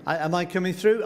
Am I coming through?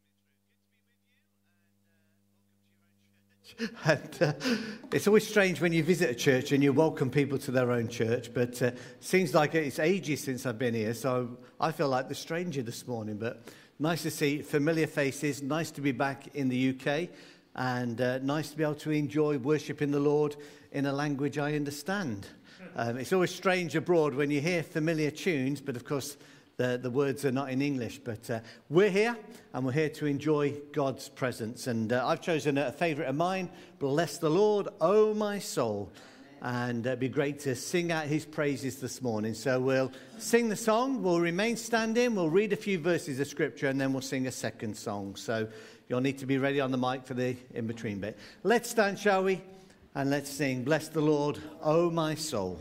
And, it's always strange when you visit a church and you welcome people to their own church, but seems like it's ages since I've been here, so I feel like the stranger this morning. But nice to see familiar faces, nice to be back in the UK, and nice to be able to enjoy worshiping the Lord in a language I understand. It's always strange abroad when you hear familiar tunes, but of course the words are not in English. But we're here, and we're here to enjoy God's presence. And I've chosen a favourite of mine, Bless the Lord, O my soul. And it'd be great to sing out his praises this morning. So we'll sing the song, we'll remain standing, we'll read a few verses of scripture, and then we'll sing a second song. So you'll need to be ready on the mic for the in-between bit. Let's stand, shall we? And let's sing, Bless the Lord, O my soul.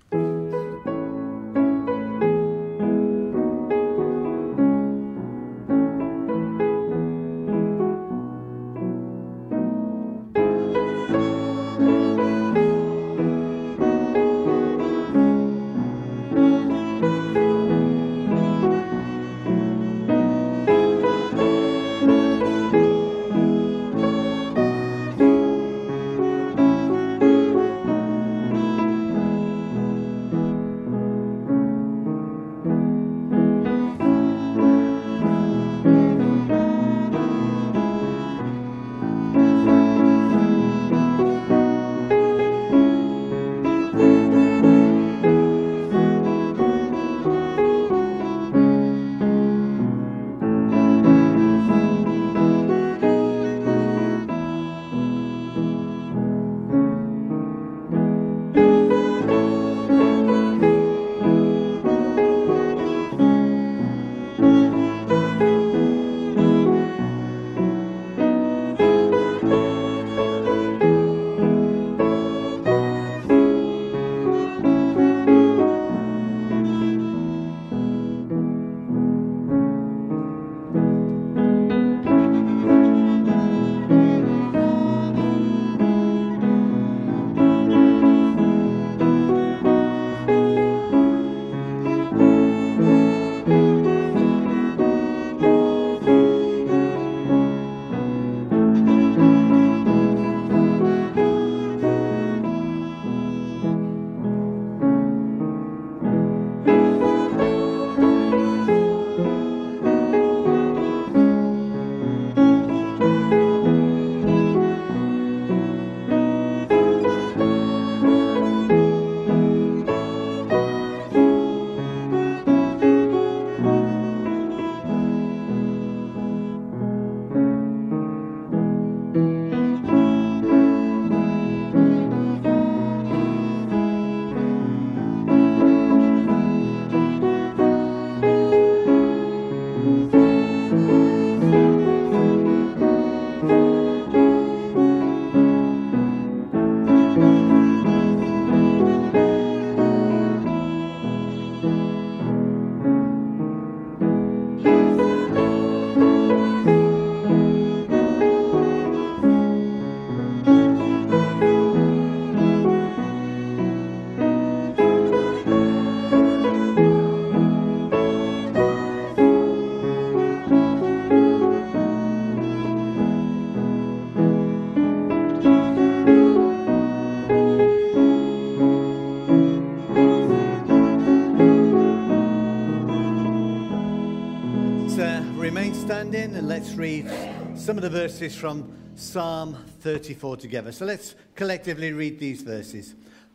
And let's read some of the verses from Psalm 34 together. So let's collectively read these verses.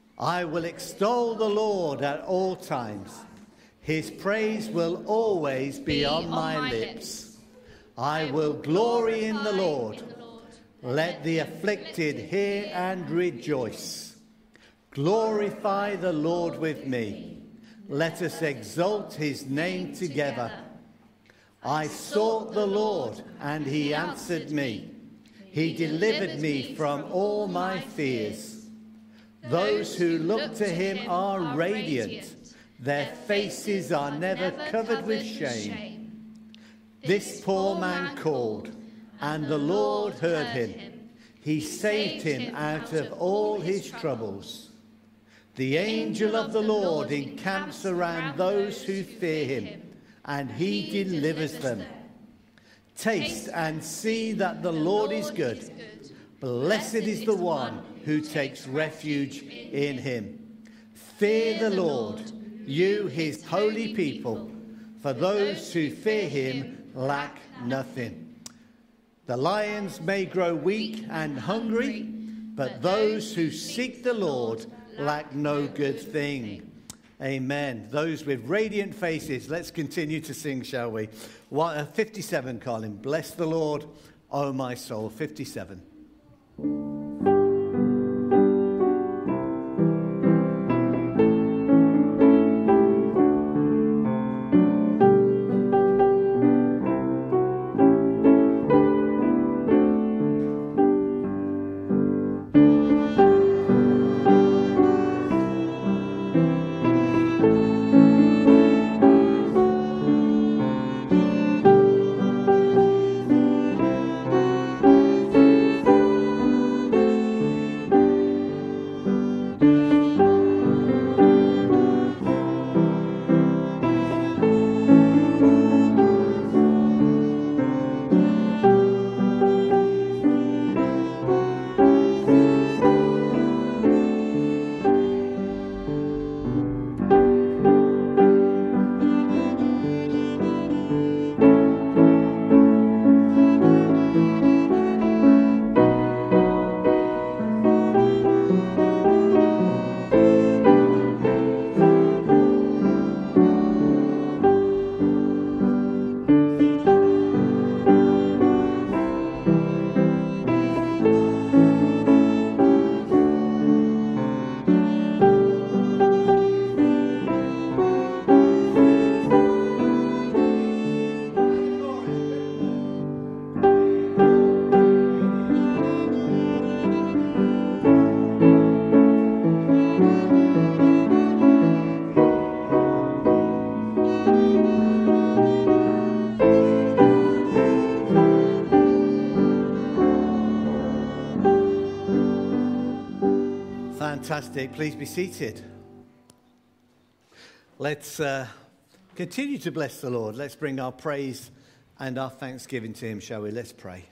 I will extol the Lord at all times. His praise will always be on my lips. I will glory in the Lord. Let the afflicted hear and rejoice. Glorify the Lord with me. Let us exalt his name together. I sought the Lord, and he answered me. He delivered me from all my fears. Those who look to him are radiant. Their faces are never covered with shame. This poor man called, and the Lord heard him. He saved him out of all his troubles. The angel of the Lord encamps around those who fear him, and he delivers them. Taste and see that the Lord is good. Blessed is the one who takes refuge in him. Fear the Lord, you his holy people, for those who fear him lack nothing. The lions may grow weak and hungry, but those who seek the Lord lack no good thing. Amen. Those with radiant faces, let's continue to sing, shall we? 57, Colin. Bless the Lord, O my soul. 57. Fantastic. Please be seated. Let's continue to bless the Lord. Let's bring our praise and our thanksgiving to him, shall we? Let's pray.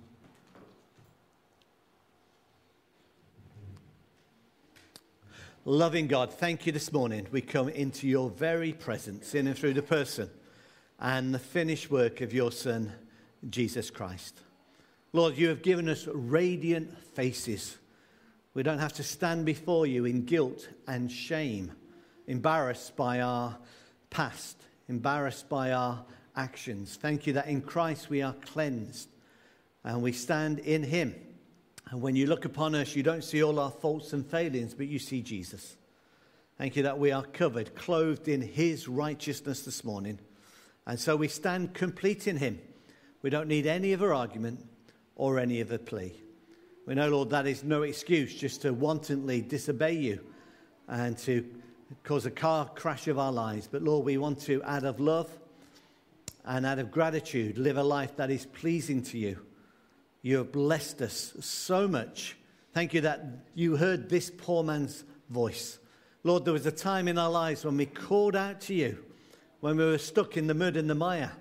Loving God, thank you this morning. We come into your very presence, in and through the person and the finished work of your Son, Jesus Christ. Lord, you have given us radiant faces. We don't have to stand before you in guilt and shame, embarrassed by our past, embarrassed by our actions. Thank you that in Christ we are cleansed and we stand in him. And when you look upon us, you don't see all our faults and failings, but you see Jesus. Thank you that we are covered, clothed in his righteousness this morning. And so we stand complete in him. We don't need any other argument or any other plea. We know, Lord, that is no excuse just to wantonly disobey you and to cause a car crash of our lives. But, Lord, we want to, out of love and out of gratitude, live a life that is pleasing to you. You have blessed us so much. Thank you that you heard this poor man's voice. Lord, there was a time in our lives when we called out to you, when we were stuck in the mud and the mire.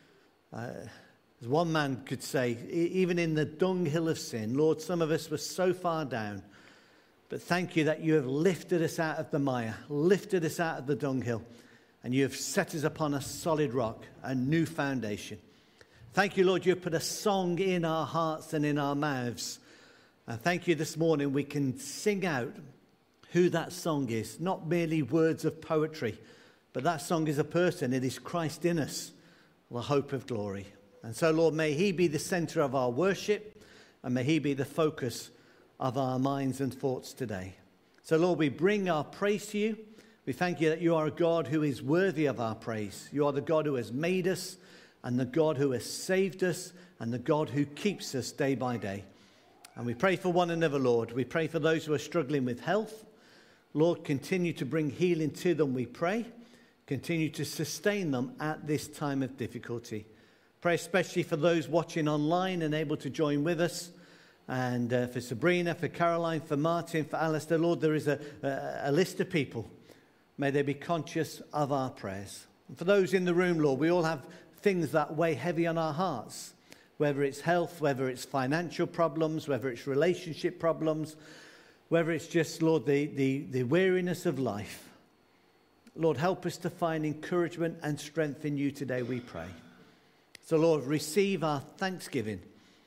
As one man could say, even in the dunghill of sin, Lord, some of us were so far down. But thank you that you have lifted us out of the mire, lifted us out of the dunghill, and you have set us upon a solid rock, a new foundation. Thank you, Lord, you have put a song in our hearts and in our mouths. And thank you this morning we can sing out who that song is, not merely words of poetry, but that song is a person. It is Christ in us, the hope of glory. And so, Lord, may he be the center of our worship, and may he be the focus of our minds and thoughts today. So, Lord, we bring our praise to you. We thank you that you are a God who is worthy of our praise. You are the God who has made us, and the God who has saved us, and the God who keeps us day by day. And we pray for one another, Lord. We pray for those who are struggling with health. Lord, continue to bring healing to them, we pray. Continue to sustain them at this time of difficulty. Pray especially for those watching online and able to join with us. And for Sabrina, for Caroline, for Martin, for Alistair. Lord, there is a list of people. May they be conscious of our prayers. And for those in the room, Lord, we all have things that weigh heavy on our hearts. whether it's health, whether it's financial problems, whether it's relationship problems, whether it's just, Lord, the weariness of life. Lord, help us to find encouragement and strength in you today, we pray. So, Lord, receive our thanksgiving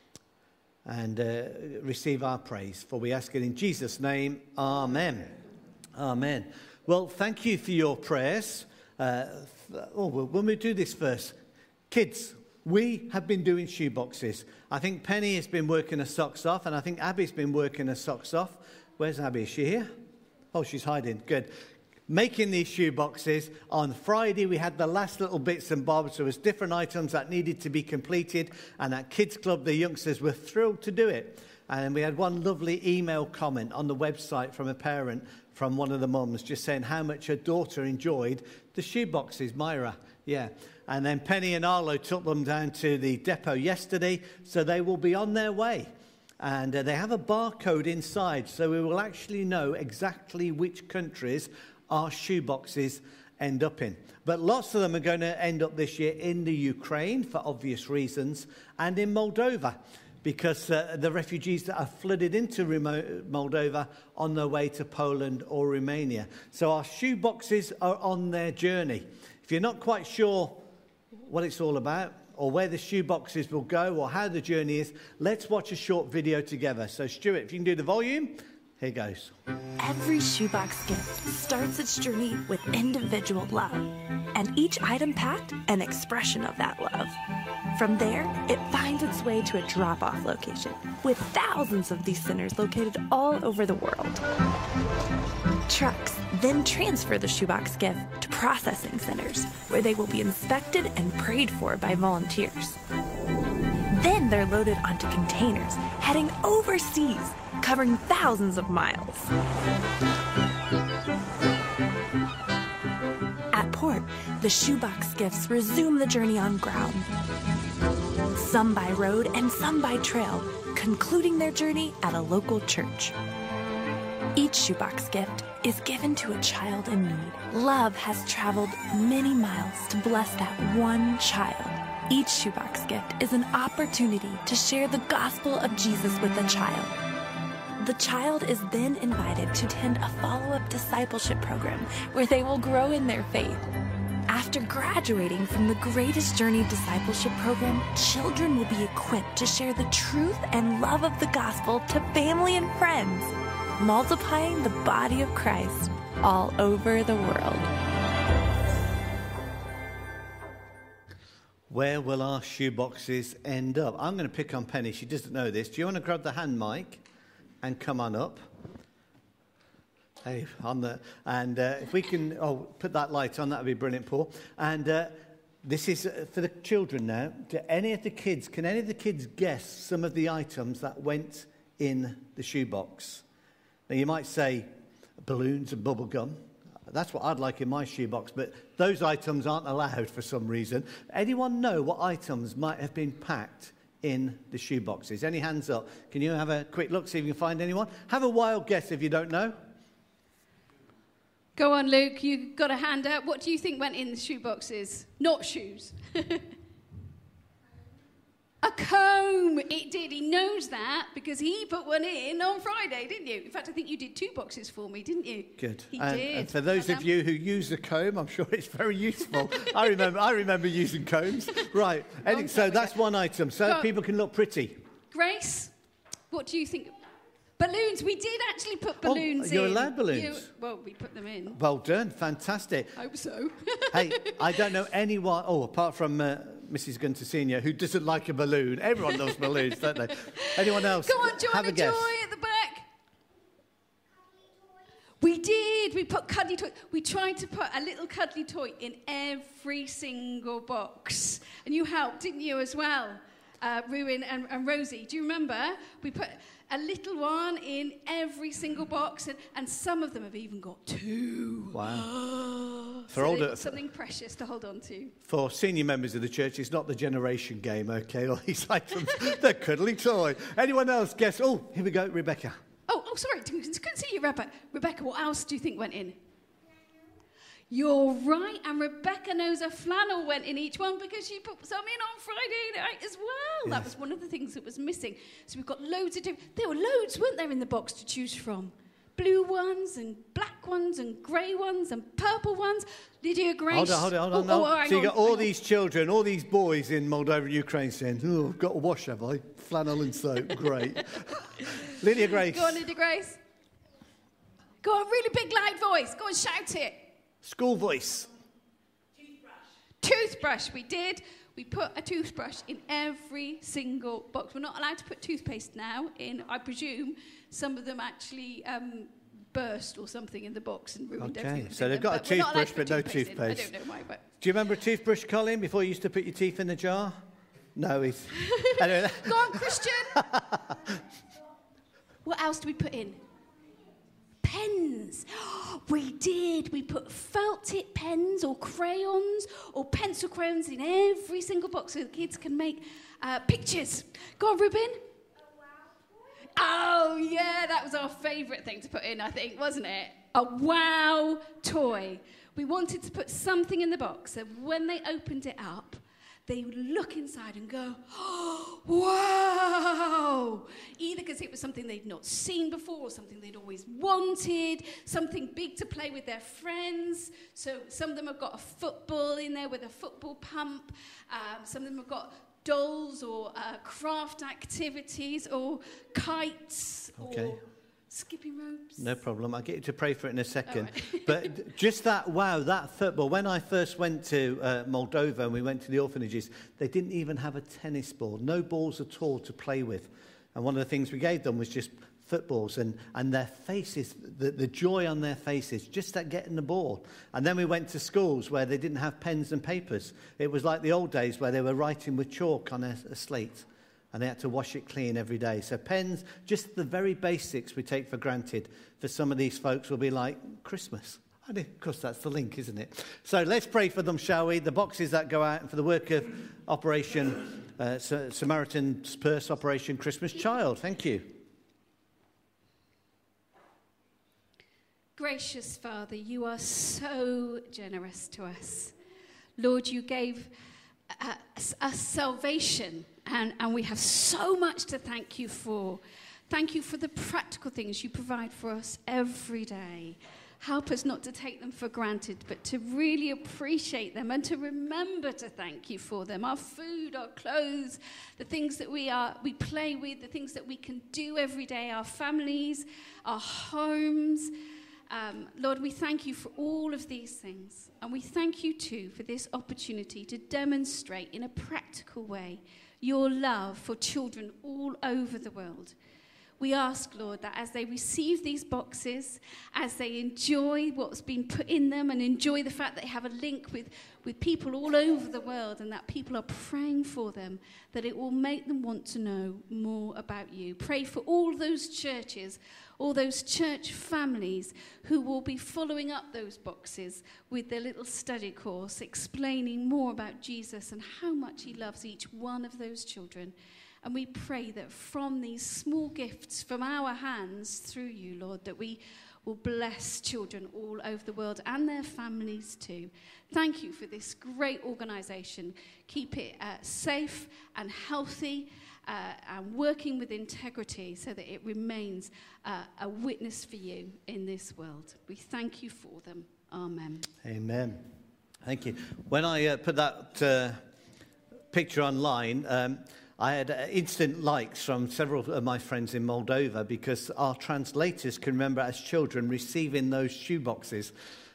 and receive our praise. For we ask it in Jesus' name. Amen. Amen. Well, thank you for your prayers. When we do this first, kids, we have been doing shoeboxes. I think Penny has been working her socks off, and I think Abby's been working her socks off. Where's Abby? Is she here? Oh, she's hiding. Good. Making these shoeboxes. On Friday, we had the last little bits and bobs. There was different items that needed to be completed, and at Kids Club, the youngsters were thrilled to do it. And we had one lovely email comment on the website from a parent, from one of the mums, just saying how much her daughter enjoyed the shoeboxes, Myra. Yeah. And then Penny and Arlo took them down to the depot yesterday, so they will be on their way. And they have a barcode inside, so we will actually know exactly which countries our shoeboxes end up in. But lots of them are going to end up this year in the Ukraine, for obvious reasons, and in Moldova, because the refugees that have flooded into Moldova on their way to Poland or Romania. So our shoeboxes are on their journey. If you're not quite sure what it's all about, or where the shoeboxes will go, or how the journey is, let's watch a short video together. So Stuart, if you can do the volume, here goes. Every shoebox gift starts its journey with individual love, and each item packed an expression of that love. From there, it finds its way to a drop-off location, with thousands of these centers located all over the world. Trucks then transfer the shoebox gift to processing centers, where they will be inspected and prayed for by volunteers. Then they're loaded onto containers, heading overseas, covering thousands of miles. At port, the shoebox gifts resume the journey on ground. Some by road and some by trail, concluding their journey at a local church. Each shoebox gift is given to a child in need. Love has traveled many miles to bless that one child. Each shoebox gift is an opportunity to share the gospel of Jesus with the child. The child is then invited to attend a follow-up discipleship program where they will grow in their faith. After graduating from the Greatest Journey discipleship program, children will be equipped to share the truth and love of the gospel to family and friends, multiplying the body of Christ all over the world. Where will our shoeboxes end up? I'm going to pick on Penny. She doesn't know this. Do you want to grab the hand mic and come on up? Hey, if we can, put that light on, that would be brilliant, Paul. And this is for the children now. Can any of the kids guess some of the items that went in the shoebox? Now, you might say balloons and bubble gum. That's what I'd like in my shoebox, but those items aren't allowed for some reason. Anyone know what items might have been packed in the shoeboxes? Any hands up? Can you have a quick look, see if you can find anyone? Have a wild guess if you don't know. Go on, Luke. You got a hand out. What do you think went in the shoeboxes? Not shoes. A comb. It did. He knows that because he put one in on Friday, didn't you? In fact, I think you did 2 boxes for me, didn't you? Good. He did. And for those of you who use the comb, I'm sure it's very useful. I remember using combs. Right. So that's one item. So people can look pretty. Grace, what do you think? Balloons. We did actually put balloons in. You're allowed balloons? Well, we put them in. Well done. Fantastic. Hope so. Hey, I don't know anyone, apart from Mrs. Gunter Senior, who doesn't like a balloon. Everyone loves balloons, don't they? Anyone else? Go on, Joy, have a guess. Joy at the back. We did. We put cuddly toys. We tried to put a little cuddly toy in every single box. And you helped, didn't you, as well? Ruin and Rosie. Do you remember? We put a little one in every single box, and some of them have even got 2. Wow. Something precious to hold on to. For senior members of the church, it's not the generation game, okay? All these items, they're cuddly toy. Anyone else guess? Oh, here we go, Rebecca. Oh, sorry, couldn't see you, Rebecca. Rebecca, what else do you think went in? You're right, and Rebecca knows a flannel went in each one because she put some in on Friday night as well. Yes. That was one of the things that was missing. So we've got loads of different... There were loads, weren't there, in the box to choose from? Blue ones and black ones and grey ones and purple ones. Lydia Grace... Hold on. So you got all these children, all these boys in Moldova and Ukraine saying, oh, I've got to wash, have I? Flannel and soap, great. Lydia Grace. Go on, Lydia Grace. Go on, really big, loud voice. Go on, shout it. School voice. Toothbrush, we did. We put a toothbrush in every single box. We're not allowed to put toothpaste now in, I presume, some of them actually burst or something in the box and ruined everything. Okay, so they've got a toothbrush but no toothpaste. I don't know why, but... Do you remember a toothbrush, Colin, before you used to put your teeth in the jar? No, he's... Anyway. Go on, Christian. What else do we put in? Pens. We did. We put felt tip pens or crayons or pencil crayons in every single box so the kids can make pictures. Go on, Ruben. Oh, yeah, that was our favourite thing to put in, I think, wasn't it? A wow toy. We wanted to put something in the box so when they opened it up, they would look inside and go, oh, wow! Either because it was something they'd not seen before or something they'd always wanted, something big to play with their friends. So some of them have got a football in there with a football pump. Some of them have got dolls or craft activities or kites or skipping ropes. No problem. I'll get you to pray for it in a second. Right. But just that football. When I first went to Moldova and we went to the orphanages, they didn't even have a tennis ball. No balls at all to play with. And one of the things we gave them was just footballs and their faces, the joy on their faces, just at getting the ball. And then we went to schools where they didn't have pens and papers. It was like the old days where they were writing with chalk on a slate. And they had to wash it clean every day. So pens, just the very basics we take for granted, for some of these folks will be like Christmas. And of course, that's the link, isn't it? So let's pray for them, shall we? The boxes that go out and for the work of Operation Samaritan's Purse, Operation Christmas Child. Thank you. Gracious Father, you are so generous to us. Lord, you gave us salvation, and we have so much to thank you for. Thank you for the practical things you provide for us every day. Help us not to take them for granted, but to really appreciate them and to remember to thank you for them. Our food, our clothes, the things that we play with, the things that we can do every day, our families, our homes. Lord, we thank you for all of these things. And we thank you too for this opportunity to demonstrate in a practical way your love for children all over the world. We ask, Lord, that as they receive these boxes, as they enjoy what's been put in them and enjoy the fact that they have a link with people all over the world and that people are praying for them, that it will make them want to know more about you. Pray for all those churches, all those church families who will be following up those boxes with their little study course, explaining more about Jesus and how much he loves each one of those children. And we pray that from these small gifts from our hands through you, Lord, that we will bless children all over the world and their families too. Thank you for this great organisation. Keep it safe and healthy and working with integrity so that it remains a witness for you in this world. We thank you for them. Amen. Amen. Thank you. When I put that picture online, I had instant likes from several of my friends in Moldova because our translators can remember as children receiving those shoeboxes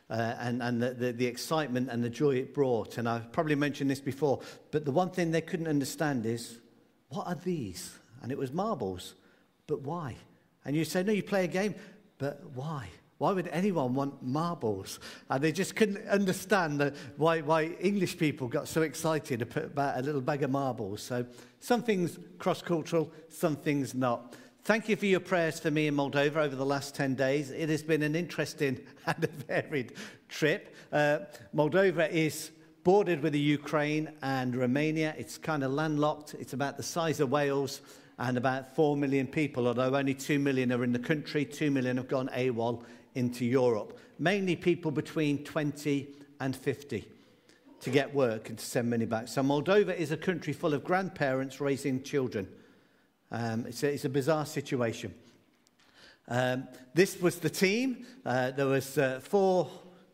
and the excitement and the joy it brought. And I've probably mentioned this before, but the one thing they couldn't understand is, what are these? And it was marbles. But why? And you say, no, you play a game, but why? Why would anyone want marbles? And they just couldn't understand why English people got so excited about a little bag of marbles. So some things cross-cultural, some things not. Thank you for your prayers for me in Moldova over the last 10 days. It has been an interesting and a varied trip. Moldova is bordered with the Ukraine and Romania. It's kind of landlocked. It's about the size of Wales and about 4 million people, although only 2 million are in the country. 2 million have gone AWOL into Europe, mainly people between 20 and 50, to get work and to send money back. So Moldova is a country full of grandparents raising children. It's a bizarre situation. This was the team. There was four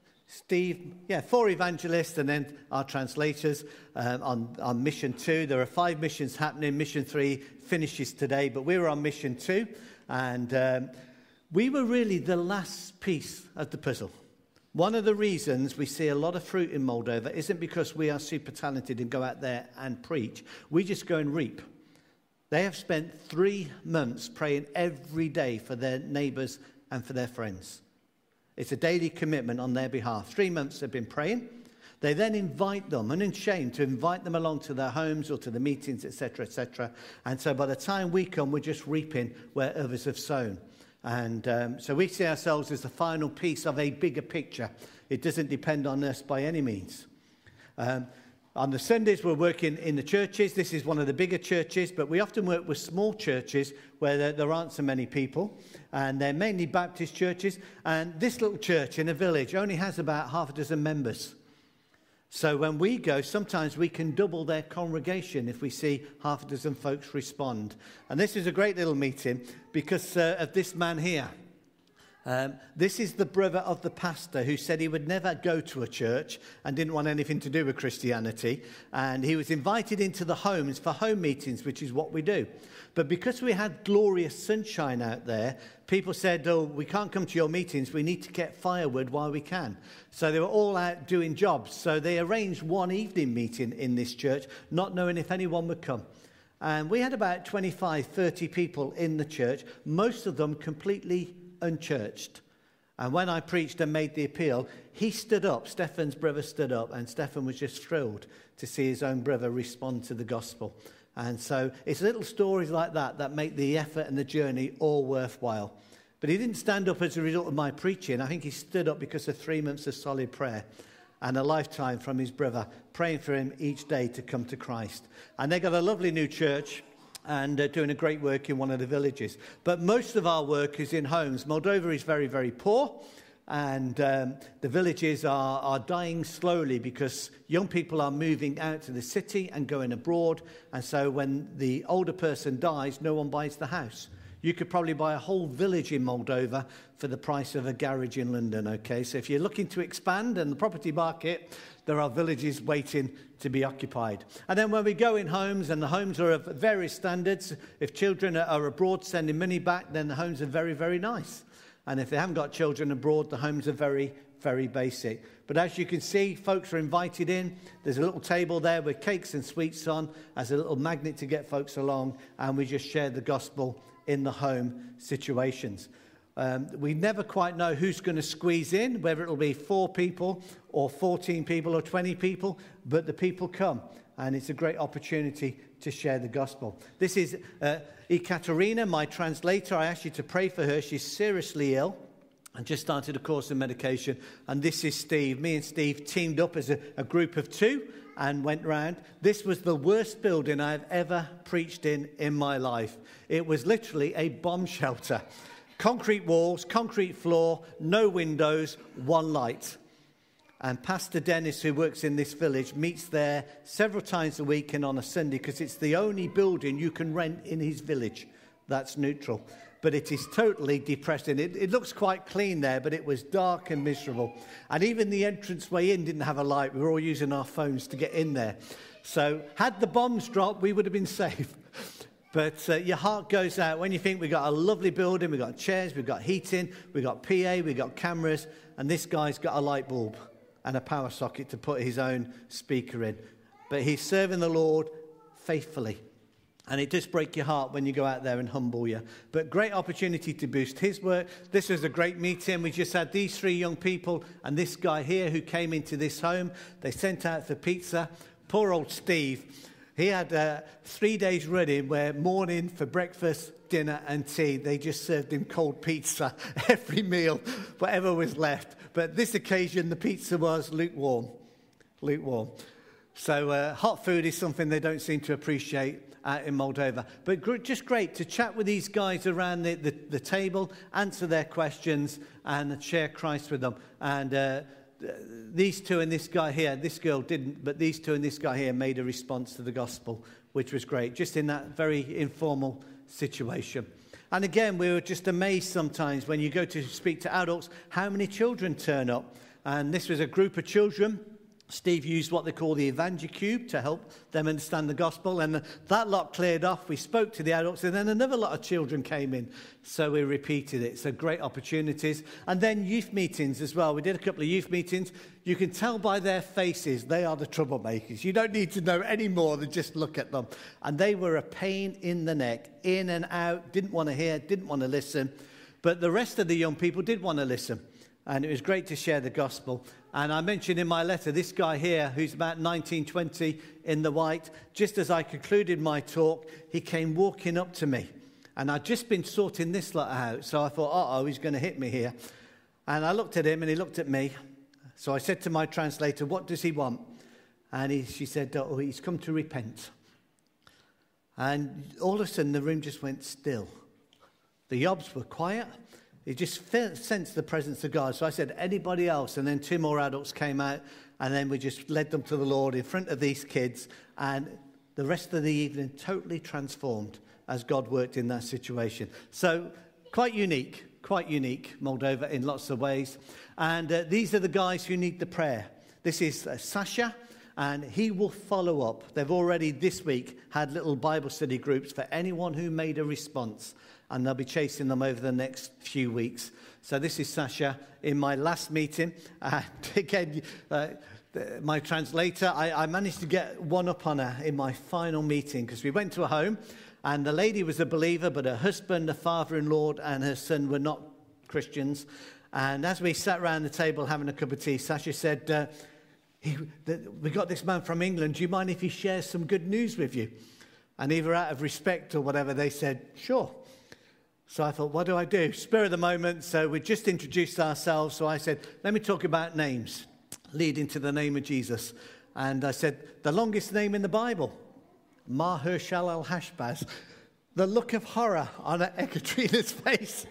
evangelists and then our translators on Mission 2. There are 5 missions happening. Mission 3 finishes today, but we were on Mission 2. And we were really the last piece of the puzzle. One of the reasons we see a lot of fruit in Moldova isn't because we are super talented and go out there and preach. We just go and reap. They have spent 3 months praying every day for their neighbours and for their friends. It's a daily commitment on their behalf. 3 months they've been praying. They then invite them, unashamed, to invite them along to their homes or to the meetings, etc., etc. And so by the time we come, we're just reaping where others have sown. And so we see ourselves as the final piece of a bigger picture. It doesn't depend on us by any means. On the Sundays, we're working in the churches. This is one of the bigger churches, but we often work with small churches where there aren't so many people, and they're mainly Baptist churches. And this little church in a village only has about half a dozen members. So when we go, sometimes we can double their congregation if we see half a dozen folks respond. And this is a great little meeting because of this man here. This is the brother of the pastor who said he would never go to a church and didn't want anything to do with Christianity. And he was invited into the homes for home meetings, which is what we do. But because we had glorious sunshine out there, people said, oh, we can't come to your meetings. We need to get firewood while we can. So they were all out doing jobs. So they arranged one evening meeting in this church, not knowing if anyone would come. And we had about 25, 30 people in the church, most of them completely unchurched. And when I preached and made the appeal, he stood up, Stefan's brother stood up, and Stefan was just thrilled to see his own brother respond to the gospel. And so it's little stories like that that make the effort and the journey all worthwhile. But he didn't stand up as a result of my preaching. I think he stood up because of 3 months of solid prayer and a lifetime from his brother, praying for him each day to come to Christ. And they got a lovely new church and doing a great work in one of the villages. But most of our work is in homes. Moldova is very, very poor. And the villages are dying slowly because young people are moving out to the city and going abroad. And so when the older person dies, no one buys the house. You could probably buy a whole village in Moldova for the price of a garage in London, okay? So if you're looking to expand in the property market, there are villages waiting to be occupied. And then when we go in homes, and the homes are of various standards, if children are abroad sending money back, then the homes are very, very nice. And if they haven't got children abroad, the homes are very, very basic. But as you can see, folks are invited in. There's a little table there with cakes and sweets on as a little magnet to get folks along. And we just share the gospel in the home situations. We never quite know who's going to squeeze in, whether it'll be 4 people or 14 people or 20 people. But the people come. And it's a great opportunity to share the gospel. This is Ekaterina, my translator. I asked you to pray for her. She's seriously ill and just started a course of medication. And this is Steve. Me and Steve teamed up as a group of 2 and went round. This was the worst building I've ever preached in my life. It was literally a bomb shelter. Concrete walls, concrete floor, no windows, 1 light. And Pastor Dennis, who works in this village, meets there several times a week and on a Sunday because it's the only building you can rent in his village that's neutral. But it is totally depressing. It looks quite clean there, but it was dark and miserable. And even the entranceway in didn't have a light. We were all using our phones to get in there. So had the bombs dropped, we would have been safe. But your heart goes out when you think we've got a lovely building, we've got chairs, we've got heating, we've got PA, we've got cameras, and this guy's got a light bulb and a power socket to put his own speaker in. But he's serving the Lord faithfully. And it does break your heart when you go out there and humble you. But great opportunity to boost his work. This was a great meeting. We just had these 3 young people and this guy here who came into this home. They sent out for pizza. Poor old Steve. He had 3 days running where morning for breakfast, dinner and tea, they just served him cold pizza every meal, whatever was left. But this occasion, the pizza was lukewarm. So hot food is something they don't seem to appreciate. out in Moldova. But just great to chat with these guys around the table, answer their questions, and share Christ with them. And these two and this guy here, this girl didn't, but these two and this guy here made a response to the gospel, which was great, just in that very informal situation. And again, we were just amazed sometimes when you go to speak to adults, how many children turn up. And this was a group of children. Steve used what they call the Evangicube to help them understand the gospel. And that lot cleared off. We spoke to the adults, and then another lot of children came in. So we repeated it. So great opportunities. And then youth meetings as well. We did a couple of youth meetings. You can tell by their faces they are the troublemakers. You don't need to know any more than just look at them. And they were a pain in the neck, in and out, didn't want to hear, didn't want to listen. But the rest of the young people did want to listen. And it was great to share the gospel. And I mentioned in my letter, this guy here, who's about 19, 20 in the white, just as I concluded my talk, he came walking up to me. And I'd just been sorting this lot out. So I thought, he's going to hit me here. And I looked at him and he looked at me. So I said to my translator, what does he want? And she said, he's come to repent. And all of a sudden the room just went still. The yobs were quiet. He just sensed the presence of God. So I said, anybody else? And then two more adults came out, and then we just led them to the Lord in front of these kids. And the rest of the evening totally transformed as God worked in that situation. So quite unique, Moldova in lots of ways. And these are the guys who need the prayer. This is Sasha, and he will follow up. They've already this week had little Bible study groups for anyone who made a response. And they'll be chasing them over the next few weeks. So this is Sasha in my last meeting. Again, my translator, I managed to get one up on her in my final meeting because we went to a home and the lady was a believer, but her husband, her father-in-law and her son were not Christians. And as we sat around the table having a cup of tea, Sasha said, we got this man from England. Do you mind if he shares some good news with you? And either out of respect or whatever, they said, sure. So I thought, what do I do? Spur of the moment. So we just introduced ourselves. So I said, let me talk about names, leading to the name of Jesus. And I said, the longest name in the Bible, Mahershal al-Hashbaz. The look of horror on Ekaterina's face.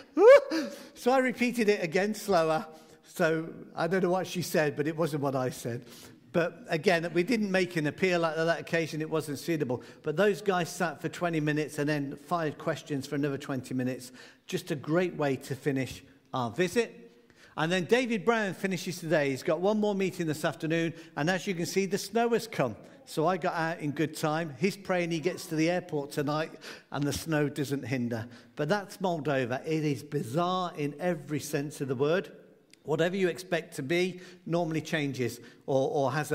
So I repeated it again slower. So I don't know what she said, but it wasn't what I said. But again, we didn't make an appeal at that occasion. It wasn't suitable. But those guys sat for 20 minutes and then 5 questions for another 20 minutes. Just a great way to finish our visit. And then David Brown finishes today. He's got one more meeting this afternoon. And as you can see, the snow has come. So I got out in good time. He's praying he gets to the airport tonight and the snow doesn't hinder. But that's Moldova. It is bizarre in every sense of the word. Whatever you expect to be normally changes or has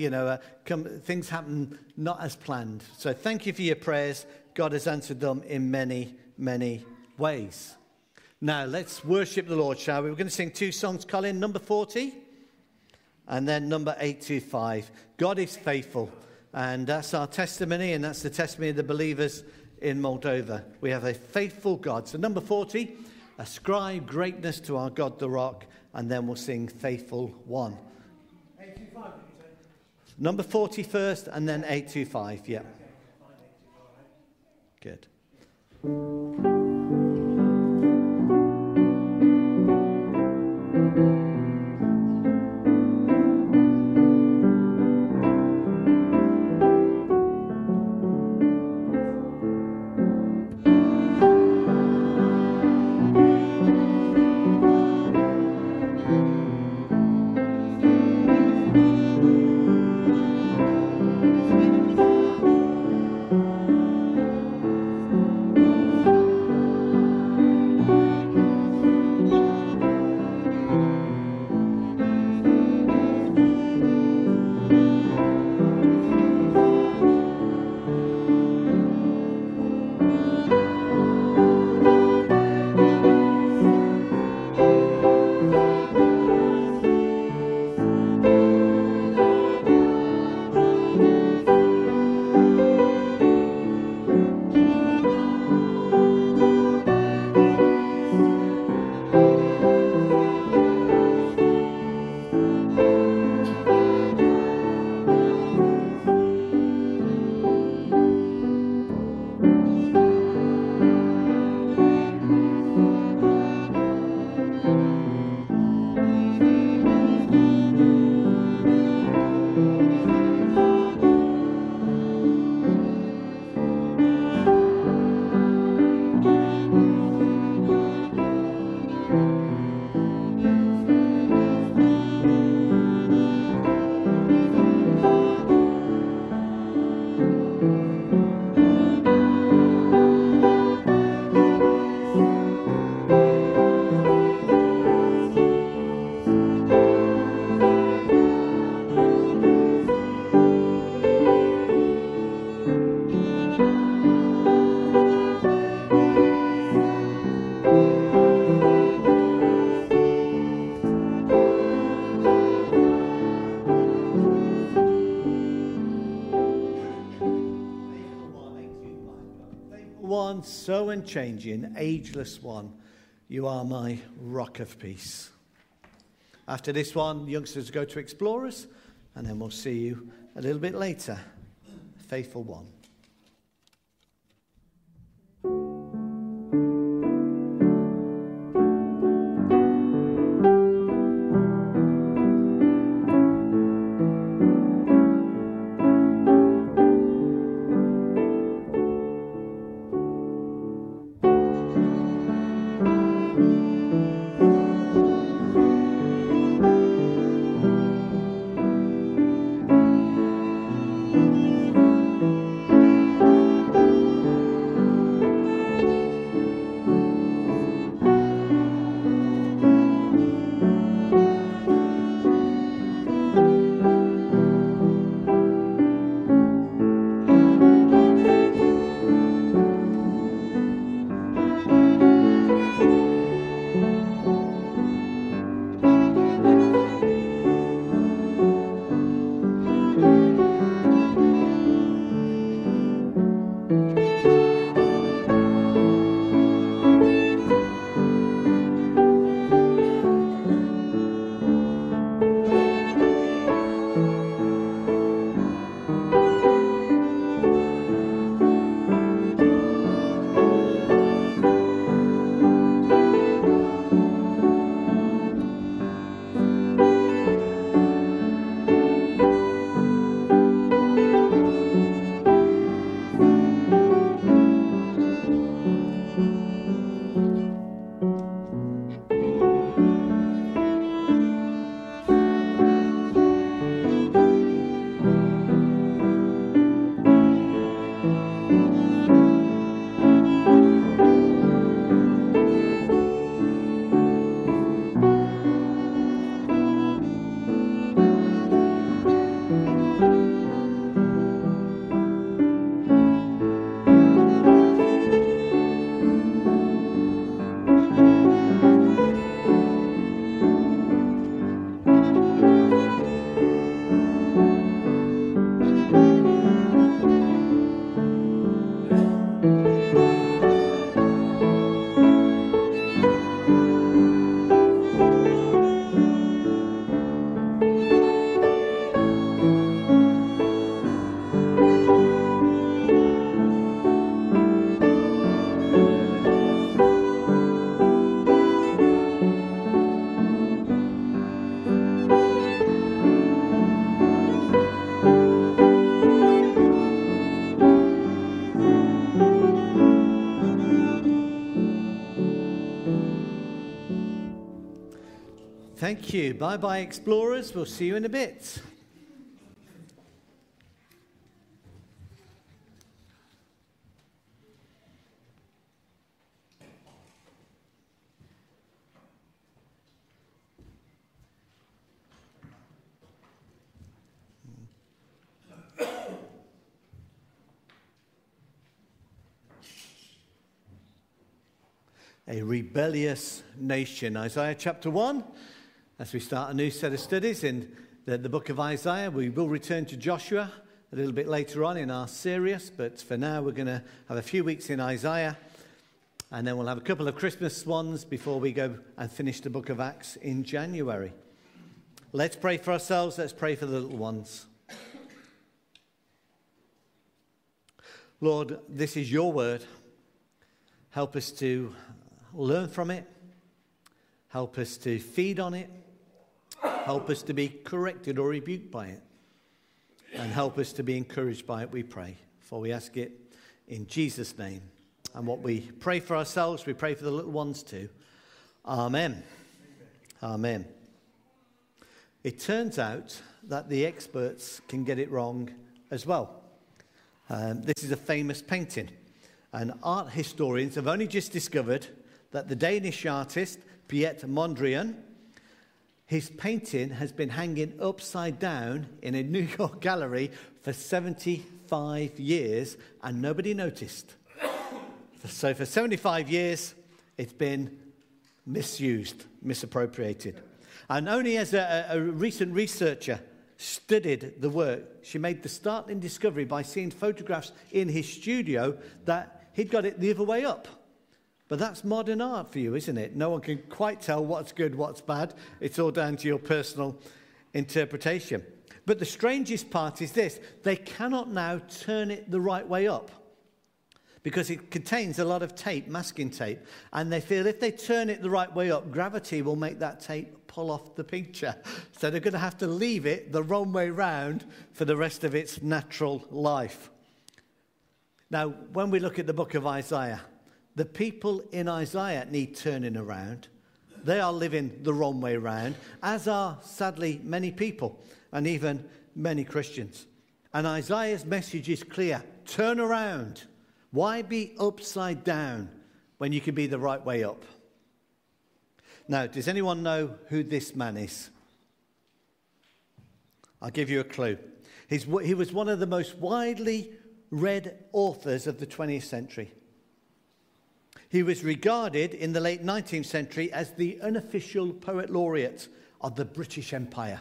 things happen not as planned. So thank you for your prayers. God has answered them in many, many ways. Now let's worship the Lord, shall we? We're going to sing 2 songs, Colin, number 40 and then number 825. God is faithful. And that's our testimony, and that's the testimony of the believers in Moldova. We have a faithful God. So number 40, ascribe greatness to our God, the Rock. And then we'll sing Faithful One. 825, did you say? Number 40 first, and then 825, yeah. Good. so unchanging, ageless one, you are my rock of peace. After this one, youngsters go to Explorers, and then we'll see you a little bit later. Faithful one. Thank you. Bye-bye, Explorers. We'll see you in a bit. A rebellious nation. Isaiah chapter 1. As we start a new set of studies in the book of Isaiah, we will return to Joshua a little bit later on in our series, but for now we're going to have a few weeks in Isaiah, and then we'll have a couple of Christmas ones before we go and finish the book of Acts in January. Let's pray for ourselves. Let's pray for the little ones. Lord, this is your word. Help us to learn from it. Help us to feed on it. Help us to be corrected or rebuked by it. And help us to be encouraged by it, we pray. For we ask it in Jesus' name. And what we pray for ourselves, we pray for the little ones too. Amen. Amen. It turns out that the experts can get it wrong as well. This is a famous painting. And art historians have only just discovered that the Danish artist Piet Mondrian, his painting has been hanging upside down in a New York gallery for 75 years and nobody noticed. So for 75 years, it's been misused, misappropriated. And only as a recent researcher studied the work, she made the startling discovery by seeing photographs in his studio that he'd got it the other way up. But that's modern art for you, isn't it? No one can quite tell what's good, what's bad. It's all down to your personal interpretation. But the strangest part is this: they cannot now turn it the right way up because it contains a lot of tape, masking tape. And they feel if they turn it the right way up, gravity will make that tape pull off the picture. So they're going to have to leave it the wrong way round for the rest of its natural life. Now, when we look at the book of Isaiah, the people in Isaiah need turning around. They are living the wrong way round, as are, sadly, many people, and even many Christians. And Isaiah's message is clear: turn around. Why be upside down when you can be the right way up? Now, does anyone know who this man is? I'll give you a clue. He was one of the most widely read authors of the 20th century. He was regarded in the late 19th century as the unofficial poet laureate of the British Empire.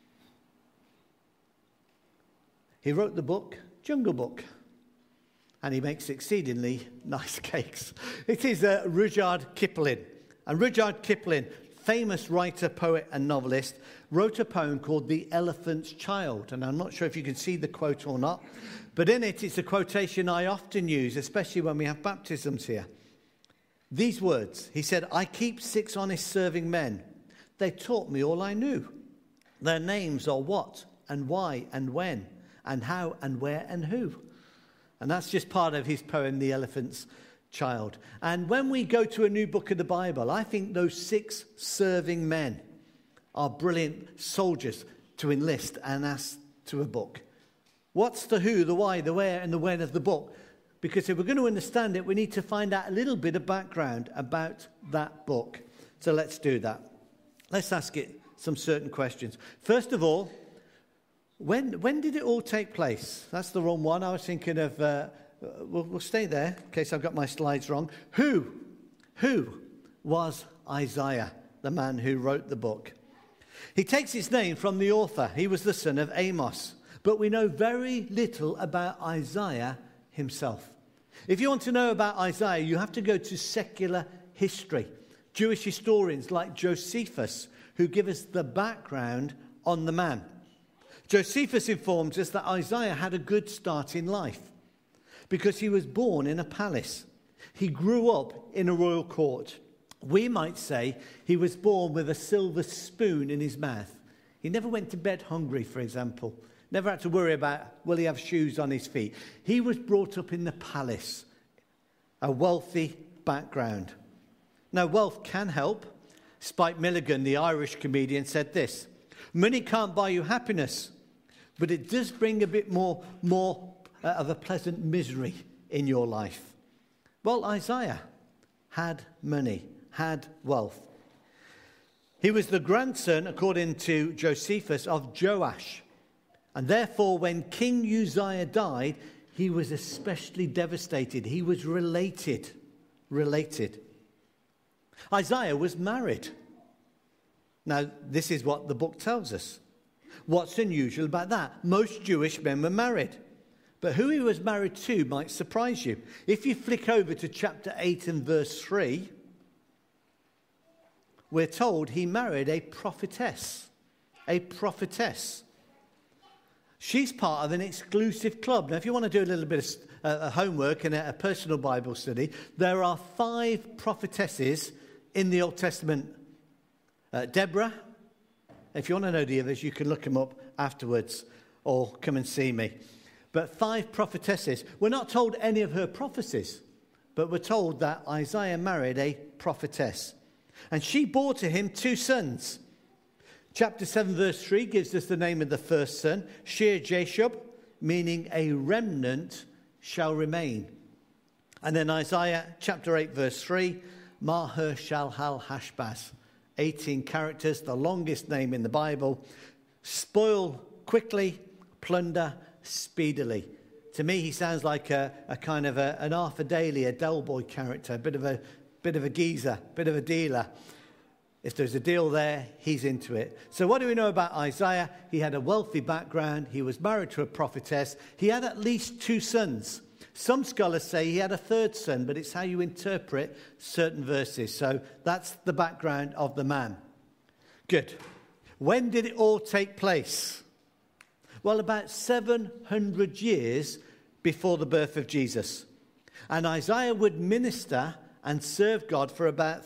He wrote the book Jungle Book, and he makes exceedingly nice cakes. It is Rudyard Kipling. And Rudyard Kipling, famous writer, poet and novelist, wrote a poem called The Elephant's Child. And I'm not sure if you can see the quote or not, but in it, it's a quotation I often use, especially when we have baptisms here. These words, he said, "I keep 6 honest serving men. They taught me all I knew. Their names are what and why and when and how and where and who." And that's just part of his poem, The Elephant's Child. And when we go to a new book of the Bible, I think those 6 serving men are brilliant soldiers to enlist and ask to a book. What's the who, the why, the where, and the when of the book? Because if we're going to understand it, we need to find out a little bit of background about that book. So let's do that. Let's ask it some certain questions. First of all, when did it all take place? That's the wrong one. I was thinking of, we'll stay there in case I've got my slides wrong. Who was Isaiah, the man who wrote the book? He takes his name from the author. He was the son of Amos. But we know very little about Isaiah himself. If you want to know about Isaiah, you have to go to secular history. Jewish historians like Josephus, who give us the background on the man. Josephus informs us that Isaiah had a good start in life because he was born in a palace. He grew up in a royal court. We might say he was born with a silver spoon in his mouth. He never went to bed hungry, for example. Never had to worry about, will he have shoes on his feet? He was brought up in the palace, a wealthy background. Now, wealth can help. Spike Milligan, the Irish comedian, said this: "Money can't buy you happiness, but it does bring a bit more of a pleasant misery in your life." Well, Isaiah had money, had wealth. He was the grandson, according to Josephus, of Joash. And therefore, when King Uzziah died, he was especially devastated. He was related. Isaiah was married. Now, this is what the book tells us. What's unusual about that? Most Jewish men were married. But who he was married to might surprise you. If you flick over to chapter 8 and verse 3, we're told he married a prophetess. A prophetess. She's part of an exclusive club. Now, if you want to do a little bit of homework and a personal Bible study, there are 5 prophetesses in the Old Testament. Deborah. If you want to know the others, you can look them up afterwards or come and see me. But 5 prophetesses. We're not told any of her prophecies, but we're told that Isaiah married a prophetess. And she bore to him 2 sons. Chapter 7, verse 3 gives us the name of the first son, Shear-Jashub, meaning a remnant shall remain. And then Isaiah chapter 8, verse 3, Maher-Shalal-Hashbaz, 18 characters, the longest name in the Bible. Spoil quickly, plunder speedily. To me, he sounds like a kind of an Arthur Daly, a Del Boy character, a bit of a geezer, bit of a dealer. If there's a deal there, he's into it. So what do we know about Isaiah? He had a wealthy background. He was married to a prophetess. He had at least 2 sons. Some scholars say he had a third son, but it's how you interpret certain verses. So that's the background of the man. Good. When did it all take place? Well, about 700 years before the birth of Jesus. And Isaiah would minister and serve God for about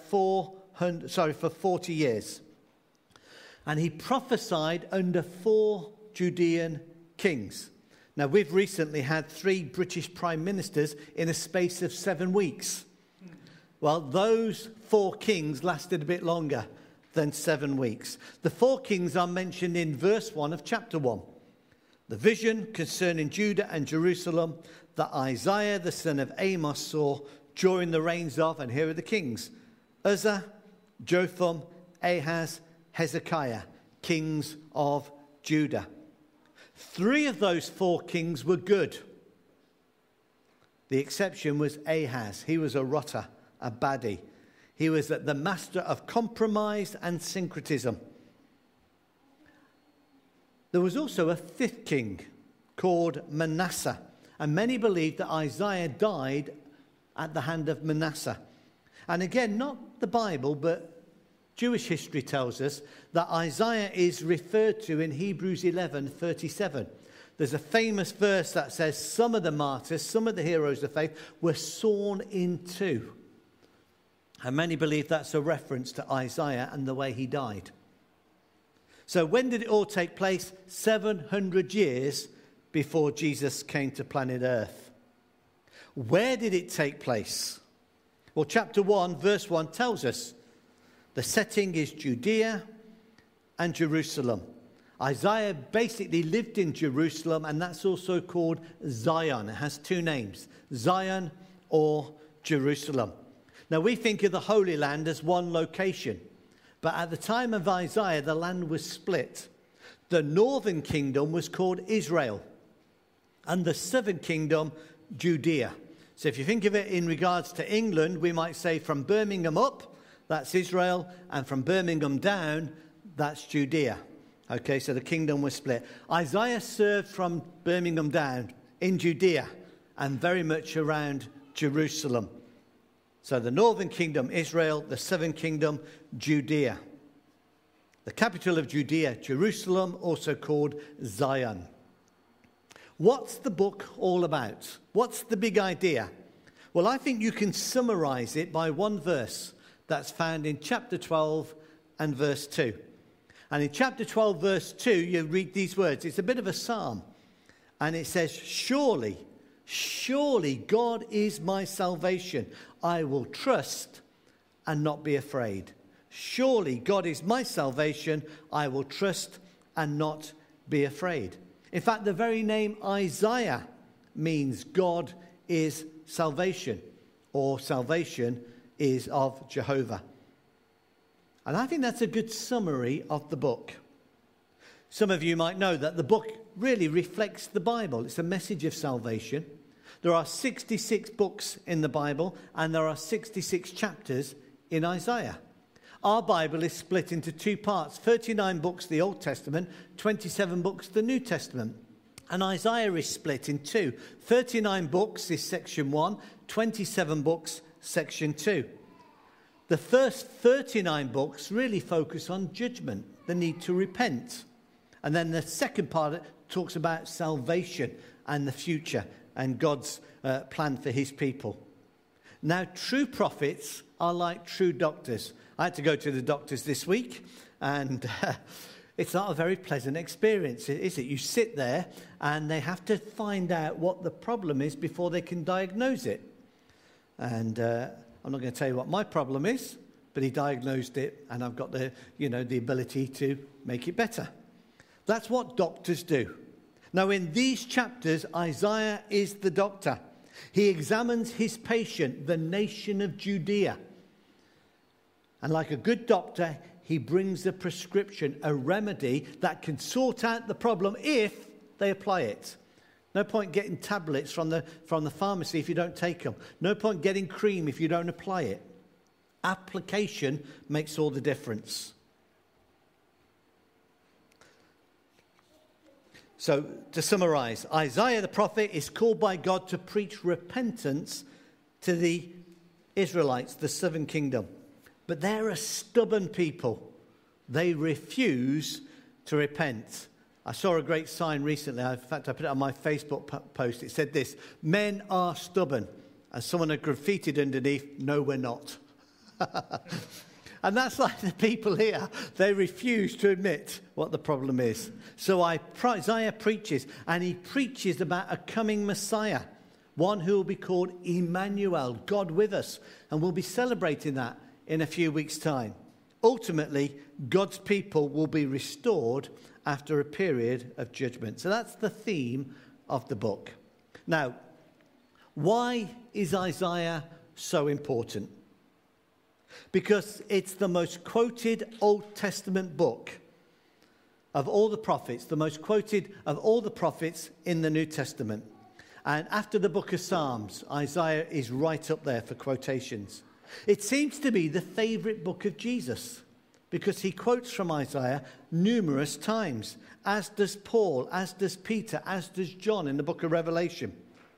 40 years. And he prophesied under 4 Judean kings. Now, we've recently had 3 British prime ministers in a space of 7 weeks. Well, those 4 kings lasted a bit longer than 7 weeks. The 4 kings are mentioned in verse 1 of chapter 1. The vision concerning Judah and Jerusalem that Isaiah the son of Amos saw during the reigns of, and here are the kings, Uzzah, Jotham, Ahaz, Hezekiah, kings of Judah. 3 of those 4 kings were good. The exception was Ahaz. He was a rotter, a baddie. He was the master of compromise and syncretism. There was also a 5th king called Manasseh, and many believe that Isaiah died at the hand of Manasseh. And again, not the Bible, but Jewish history tells us that Isaiah is referred to in Hebrews 11:37. There's a famous verse that says some of the martyrs, some of the heroes of faith were sawn in two. And many believe that's a reference to Isaiah and the way he died. So when did it all take place? 700 years before Jesus came to planet Earth. Where did it take place? Well, chapter 1, verse 1 tells us the setting is Judea and Jerusalem. Isaiah basically lived in Jerusalem, and that's also called Zion. It has 2 names, Zion or Jerusalem. Now, we think of the Holy Land as one location, but at the time of Isaiah, the land was split. The northern kingdom was called Israel, and the southern kingdom, Judea. So if you think of it in regards to England, we might say from Birmingham up, that's Israel, and from Birmingham down, that's Judea. Okay, so the kingdom was split. Isaiah served from Birmingham down in Judea and very much around Jerusalem. So the northern kingdom, Israel, the southern kingdom, Judea. The capital of Judea, Jerusalem, also called Zion. What's the book all about? What's the big idea? Well, I think you can summarize it by one verse that's found in chapter 12 and verse 2. And in chapter 12, verse 2, you read these words. It's a bit of a psalm. And it says, surely, surely God is my salvation. I will trust and not be afraid. Surely God is my salvation. I will trust and not be afraid. In fact, the very name Isaiah means God is salvation, or salvation is of Jehovah. And I think that's a good summary of the book. Some of you might know that the book really reflects the Bible. It's a message of salvation. There are 66 books in the Bible, and there are 66 chapters in Isaiah. Our Bible is split into 2 parts, 39 books, the Old Testament, 27 books, the New Testament. And Isaiah is split in 2. 39 books is section 1, 27 books, section 2. The first 39 books really focus on judgment, the need to repent. And then the second part talks about salvation and the future and God's plan for his people. Now, true prophets are like true doctors. I had to go to the doctors this week, and it's not a very pleasant experience, is it? You sit there, and they have to find out what the problem is before they can diagnose it. And I'm not going to tell you what my problem is, but he diagnosed it, and I've got the ability to make it better. That's what doctors do. Now, in these chapters, Isaiah is the doctor. He examines his patient, the nation of Judea. And like a good doctor, he brings a prescription, a remedy that can sort out the problem if they apply it. No point getting tablets from the pharmacy if you don't take them. No point getting cream if you don't apply it. Application makes all the difference. So, to summarize, Isaiah the prophet is called by God to preach repentance to the Israelites, the southern kingdom. But they're a stubborn people. They refuse to repent. I saw a great sign recently. In fact, I put it on my Facebook post. It said this: men are stubborn. And someone had graffitied underneath, no, we're not. And that's like the people here. They refuse to admit what the problem is. So Isaiah preaches, and he preaches about a coming Messiah, one who will be called Emmanuel, God with us. And we'll be celebrating that in a few weeks' time. Ultimately, God's people will be restored after a period of judgment. So that's the theme of the book. Now, why is Isaiah so important? Because it's the most quoted Old Testament book of all the prophets, the most quoted of all the prophets in the New Testament. And after the book of Psalms, Isaiah is right up there for quotations. It seems to be the favourite book of Jesus because he quotes from Isaiah numerous times, as does Paul, as does Peter, as does John in the book of Revelation.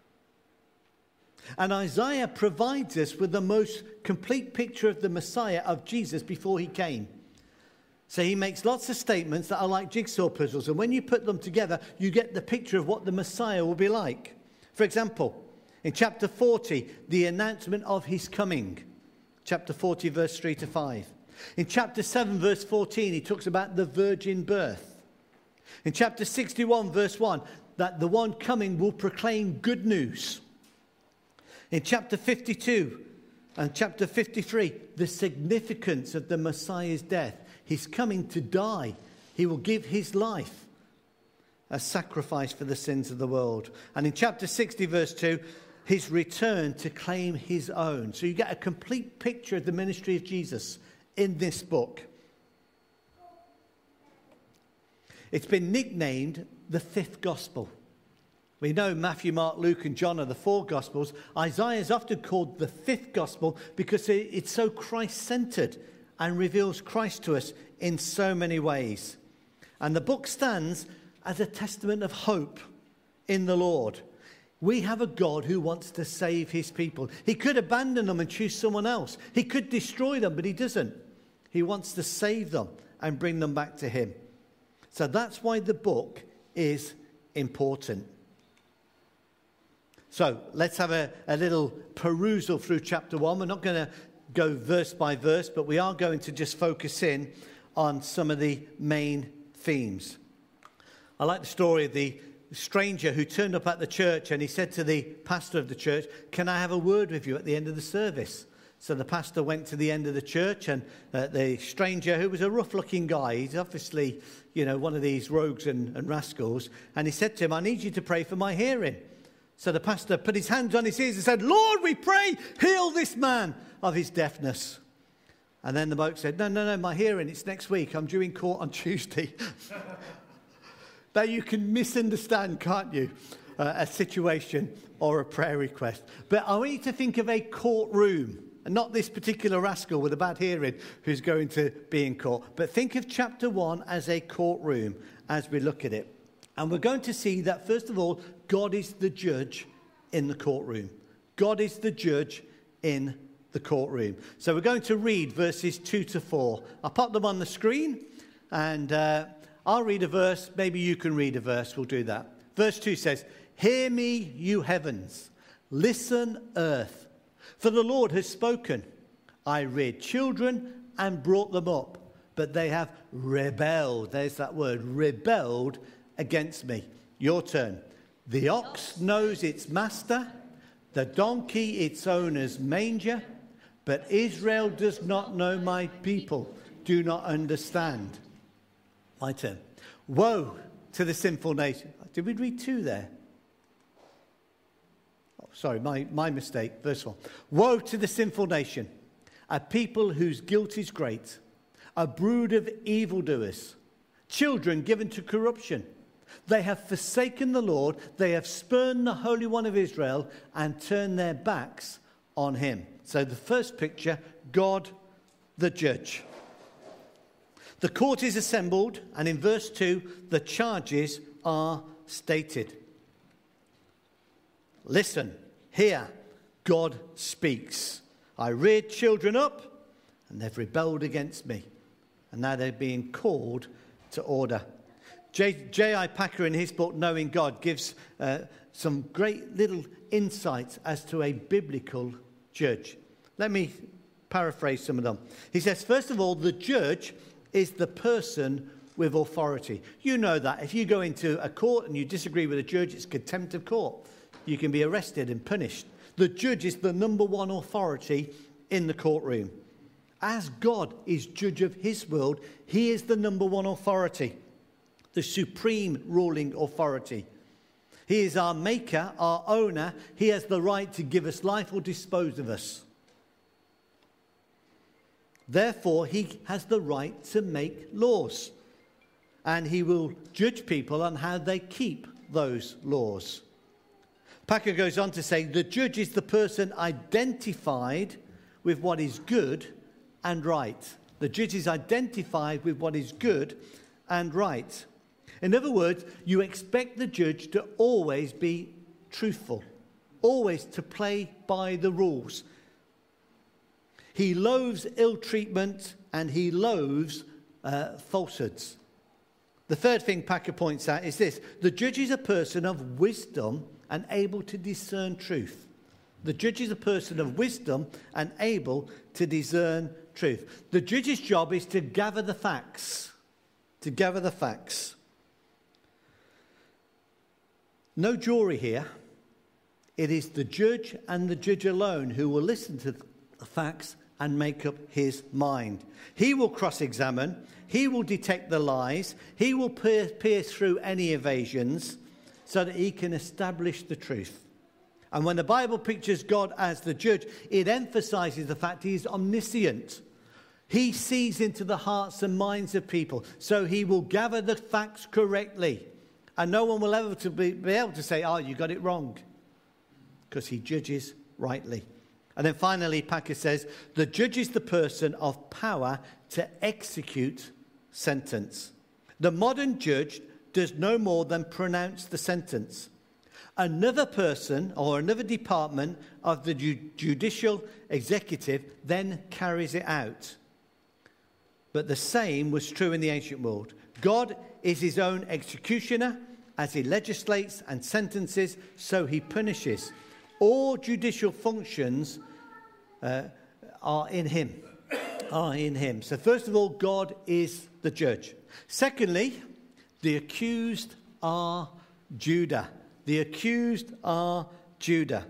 And Isaiah provides us with the most complete picture of the Messiah, of Jesus, before he came. So he makes lots of statements that are like jigsaw puzzles. And when you put them together, you get the picture of what the Messiah will be like. For example, in chapter 40, the announcement of his coming. Chapter 40, verse 3 to 5. In chapter 7, verse 14, he talks about the virgin birth. In chapter 61, verse 1, that the one coming will proclaim good news. In chapter 52 and chapter 53, the significance of the Messiah's death. He's coming to die. He will give his life as sacrifice for the sins of the world. And in chapter 60, verse 2, his return to claim his own. So you get a complete picture of the ministry of Jesus in this book. It's been nicknamed the fifth gospel. We know Matthew, Mark, Luke and John are the four Gospels. Isaiah is often called the fifth Gospel because it's so Christ-centered and reveals Christ to us in so many ways. And the book stands as a testament of hope in the Lord. We have a God who wants to save his people. He could abandon them and choose someone else. He could destroy them, but he doesn't. He wants to save them and bring them back to him. So that's why the book is important. So let's have a little perusal through chapter 1. We're not going to go verse by verse, but we are going to just focus in on some of the main themes. I like the story of the stranger who turned up at the church and he said to the pastor of the church, "Can I have a word with you at the end of the service?" So the pastor went to the end of the church, and the stranger, who was a rough-looking guy, he's obviously, one of these rogues and rascals, and he said to him, "I need you to pray for my hearing." So the pastor put his hands on his ears and said, "Lord, we pray, heal this man of his deafness." And then the bloke said, No, my hearing, it's next week. I'm due in court on Tuesday. Now you can misunderstand, can't you, a situation or a prayer request. But I want you to think of a courtroom, and not this particular rascal with a bad hearing who's going to be in court. But think of chapter 1 as a courtroom as we look at it. And we're going to see that, first of all, God is the judge in the courtroom. God is the judge in the courtroom. So we're going to read verses 2 to 4. I'll pop them on the screen, and I'll read a verse. Maybe you can read a verse. We'll do that. Verse 2 says, "Hear me, you heavens. Listen, earth. For the Lord has spoken. I reared children and brought them up, but they have rebelled." There's that word, rebelled against me. Your turn. "The ox knows its master, the donkey its owner's manger, but Israel does not know, my people do not understand." My turn. "Woe to the sinful nation." Did we read 2 there? Oh, sorry, my mistake. Verse 1. "Woe to the sinful nation, a people whose guilt is great, a brood of evildoers, children given to corruption. They have forsaken the Lord, they have spurned the Holy One of Israel and turned their backs on him." So the first picture, God the judge. The court is assembled, and in verse 2, the charges are stated. Listen, hear, God speaks. I reared children up, and they've rebelled against me. And now they're being called to order. J.I. Packer, in his book, Knowing God, gives some great little insights as to a biblical judge. Let me paraphrase some of them. He says, first of all, the judge is the person with authority. You know that. If you go into a court and you disagree with a judge, it's contempt of court. You can be arrested and punished. The judge is the number one authority in the courtroom. As God is judge of his world, he is the number one authority, the supreme ruling authority. He is our maker, our owner. He has the right to give us life or dispose of us. Therefore, he has the right to make laws. And he will judge people on how they keep those laws. Packer goes on to say, the judge is the person identified with what is good and right. The judge is identified with what is good and right. In other words, you expect the judge to always be truthful, always to play by the rules. He loathes ill treatment and he loathes falsehoods. The third thing Packer points out is this. The judge is a person of wisdom and able to discern truth. The judge is a person of wisdom and able to discern truth. The judge's job is to gather the facts. To gather the facts. No jury here. It is the judge and the judge alone who will listen to the facts and make up his mind. He will cross-examine. He will detect the lies. He will pierce through any evasions so that he can establish the truth. And when the Bible pictures God as the judge, it emphasizes the fact he is omniscient. He sees into the hearts and minds of people, so he will gather the facts correctly. And no one will ever be able to say, oh, you got it wrong, because he judges rightly. And then finally, Packer says, the judge is the person of power to execute sentence. The modern judge does no more than pronounce the sentence. Another person or another department of the judicial executive then carries it out. But the same was true in the ancient world. God is his own executioner. As he legislates and sentences, so he punishes. All judicial functions are in him. So first of all, God is the judge. Secondly, the accused are Judah. The accused are Judah.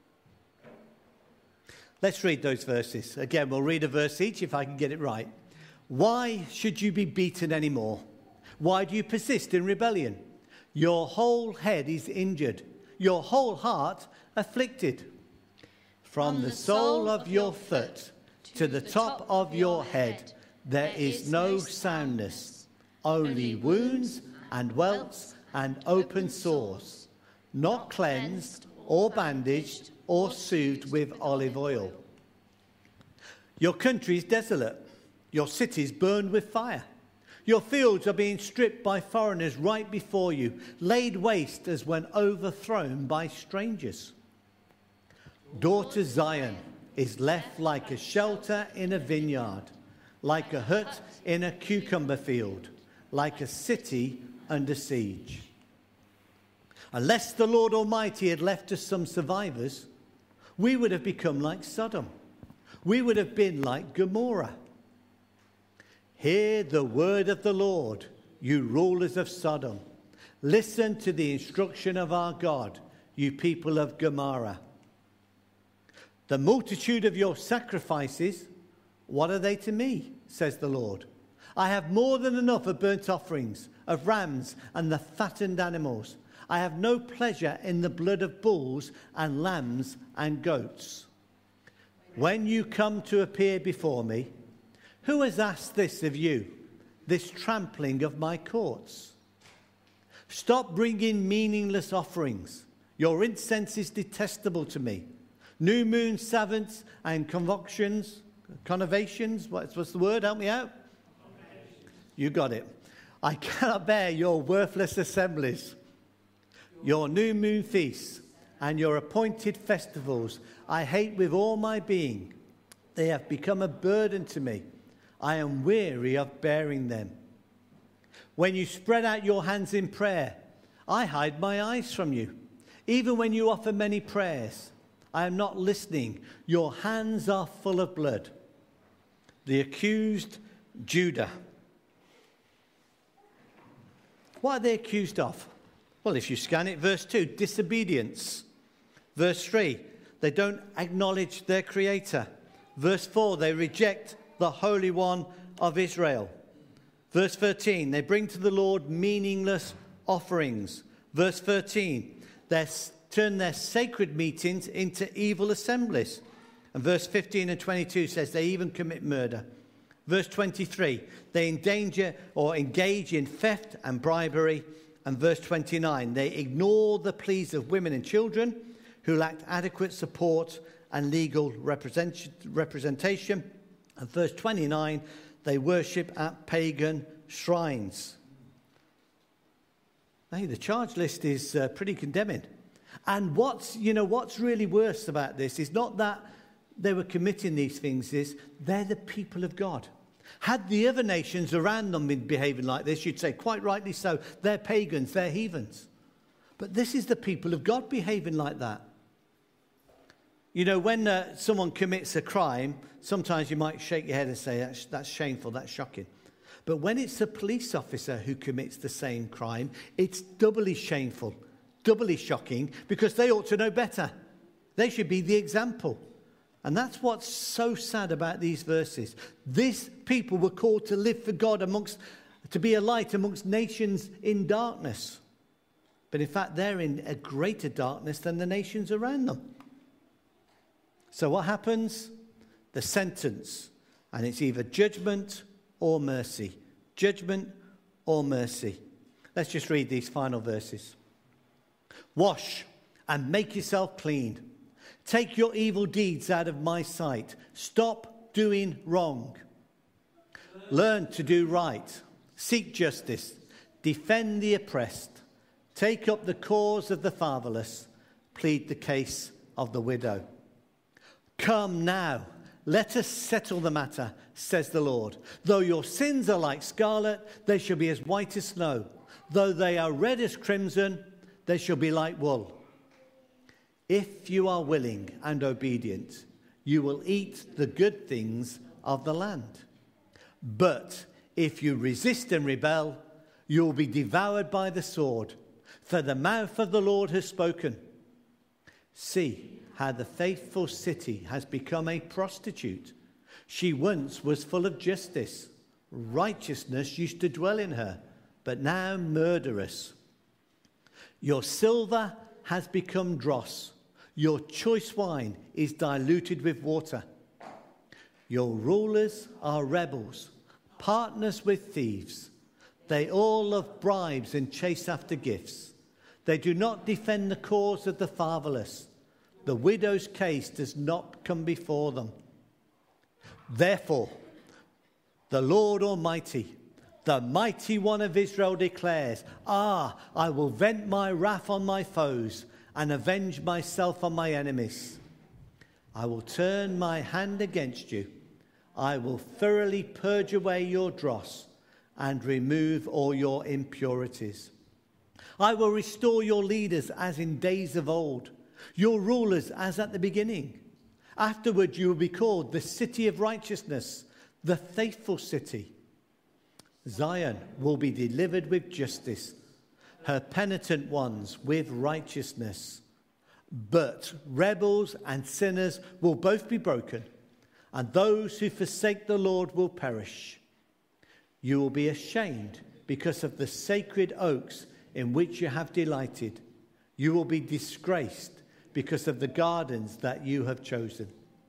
Let's read those verses. Again, we'll read a verse each if I can get it right. Why should you be beaten anymore? Why do you persist in rebellion? Your whole head is injured, your whole heart afflicted. From the sole of your foot to the top of your head, there is no soundness, only wounds and welts and open sores, not cleansed or bandaged or soothed with olive oil. Your country is desolate, your cities burned with fire. Your fields are being stripped by foreigners right before you, laid waste as when overthrown by strangers. Daughter Zion is left like a shelter in a vineyard, like a hut in a cucumber field, like a city under siege. Unless the Lord Almighty had left us some survivors, we would have become like Sodom. We would have been like Gomorrah. Hear the word of the Lord, you rulers of Sodom. Listen to the instruction of our God, you people of Gomorrah. The multitude of your sacrifices, what are they to me, says the Lord? I have more than enough of burnt offerings, of rams and the fattened animals. I have no pleasure in the blood of bulls and lambs and goats. When you come to appear before me, who has asked this of you, this trampling of my courts? Stop bringing meaningless offerings. Your incense is detestable to me. New moon Sabbaths and convocations, what's the word? Help me out. You got it. I cannot bear your worthless assemblies. Your new moon feasts and your appointed festivals I hate with all my being. They have become a burden to me. I am weary of bearing them. When you spread out your hands in prayer, I hide my eyes from you. Even when you offer many prayers, I am not listening. Your hands are full of blood. The accused Judah. What are they accused of? Well, if you scan it, verse 2, disobedience. Verse 3, they don't acknowledge their Creator. Verse 4, they reject the Holy One of Israel. Verse 13, they bring to the Lord meaningless offerings. Verse 13, they turn their sacred meetings into evil assemblies. And verse 15 and 22 says they even commit murder. Verse 23, they endanger or engage in theft and bribery. And verse 29, they ignore the pleas of women and children who lacked adequate support and legal representation. And verse 29, they worship at pagan shrines. Hey, the charge list is pretty condemning. And what's really worse about this is not that they were committing these things, is they're the people of God. Had the other nations around them been behaving like this, you'd say, quite rightly so, they're pagans, they're heathens. But this is the people of God behaving like that. You know, when someone commits a crime, sometimes you might shake your head and say, that's shameful, that's shocking. But when it's a police officer who commits the same crime, it's doubly shameful, doubly shocking, because they ought to know better. They should be the example. And that's what's so sad about these verses. These people were called to live for God to be a light amongst nations in darkness. But in fact, they're in a greater darkness than the nations around them. So what happens? The sentence. And it's either judgment or mercy. Judgment or mercy. Let's just read these final verses. Wash and make yourself clean. Take your evil deeds out of my sight. Stop doing wrong. Learn to do right. Seek justice. Defend the oppressed. Take up the cause of the fatherless. Plead the case of the widow. Come now, let us settle the matter, says the Lord. Though your sins are like scarlet, they shall be as white as snow. Though they are red as crimson, they shall be like wool. If you are willing and obedient, you will eat the good things of the land. But if you resist and rebel, you will be devoured by the sword, for the mouth of the Lord has spoken. See how the faithful city has become a prostitute. She once was full of justice. Righteousness used to dwell in her, but now murderous. Your silver has become dross. Your choice wine is diluted with water. Your rulers are rebels, partners with thieves. They all love bribes and chase after gifts. They do not defend the cause of the fatherless. The widow's case does not come before them. Therefore, the Lord Almighty, the mighty one of Israel declares, I will vent my wrath on my foes and avenge myself on my enemies. I will turn my hand against you. I will thoroughly purge away your dross and remove all your impurities. I will restore your leaders as in days of old, your rulers as at the beginning. Afterward you will be called the city of righteousness, the faithful city. Zion will be delivered with justice, her penitent ones with righteousness. But rebels and sinners will both be broken, and those who forsake the Lord will perish. You will be ashamed because of the sacred oaks in which you have delighted. You will be disgraced because of the gardens that you have chosen.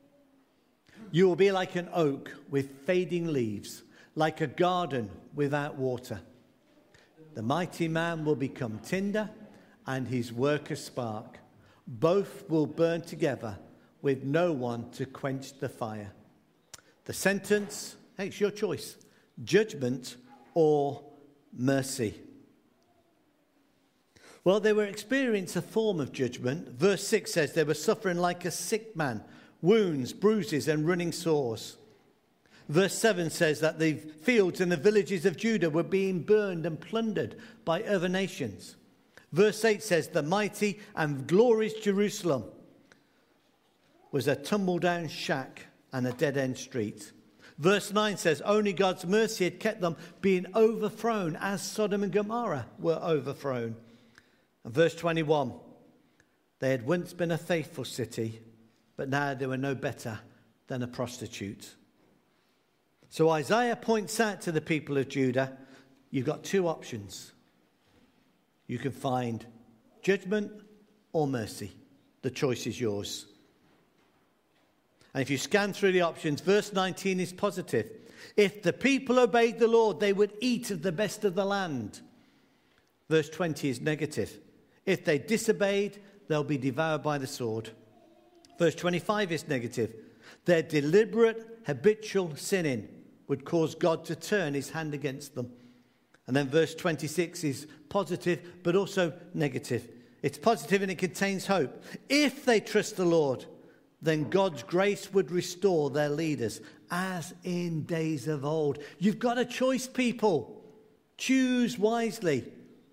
You will be like an oak with fading leaves, like a garden without water. The mighty man will become tinder, and his work a spark. Both will burn together with no one to quench the fire. The sentence, hey, it's your choice. Judgment or mercy. Well, they were experiencing a form of judgment. Verse 6 says they were suffering like a sick man, wounds, bruises, and running sores. Verse 7 says that the fields and the villages of Judah were being burned and plundered by other nations. Verse 8 says the mighty and glorious Jerusalem was a tumble-down shack and a dead-end street. Verse 9 says only God's mercy had kept them being overthrown as Sodom and Gomorrah were overthrown. And verse 21, they had once been a faithful city, but now they were no better than a prostitute. So Isaiah points out to the people of Judah, you've got two options. You can find judgment or mercy. The choice is yours. And if you scan through the options, verse 19 is positive. If the people obeyed the Lord, they would eat of the best of the land. Verse 20 is negative. If they disobeyed, they'll be devoured by the sword. Verse 25 is negative. Their deliberate, habitual sinning would cause God to turn his hand against them. And then verse 26 is positive, but also negative. It's positive and it contains hope. If they trust the Lord, then God's grace would restore their leaders, as in days of old. You've got a choice, people. Choose wisely.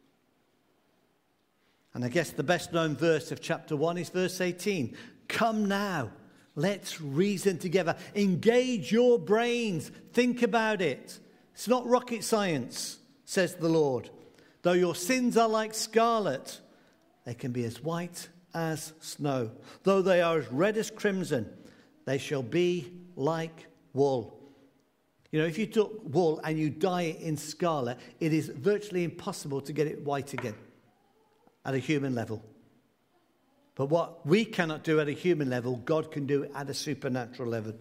And I guess the best known verse of chapter 1 is verse 18. Come now, let's reason together. Engage your brains. Think about it. It's not rocket science, says the Lord. Though your sins are like scarlet, they can be as white as snow. Though they are as red as crimson, they shall be like wool. You know, if you took wool and you dye it in scarlet, it is virtually impossible to get it white again at a human level. But what we cannot do at a human level, God can do at a supernatural level.